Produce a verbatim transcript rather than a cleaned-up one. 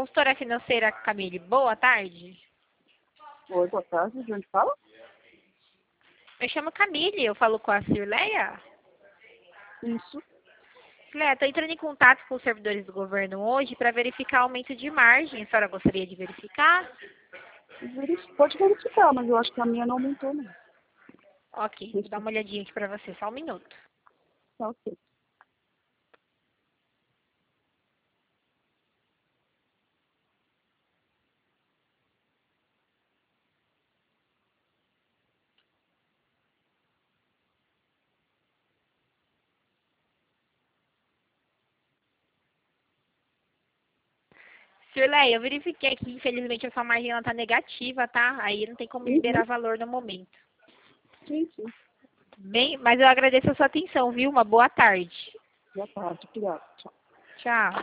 consultora financeira Camille, boa tarde. Oi, boa tarde, de onde fala? Eu chamo Camille, eu falo com a Cirleia. Isso. Cirleia, estou entrando em contato com os servidores do governo hoje para verificar aumento de margem. A senhora gostaria de verificar? Verifi- Pode verificar, mas eu acho que a minha não aumentou, não. Ok, vou dar uma olhadinha aqui para você, só um minuto. Tá ok. Cirleia, eu verifiquei aqui, infelizmente a sua margem está negativa, tá? Aí não tem como liberar Uhum. valor no momento. Sim, sim. Bem, mas eu agradeço a sua atenção, viu? Uma boa tarde. Boa tarde, obrigada. Tchau. Tchau.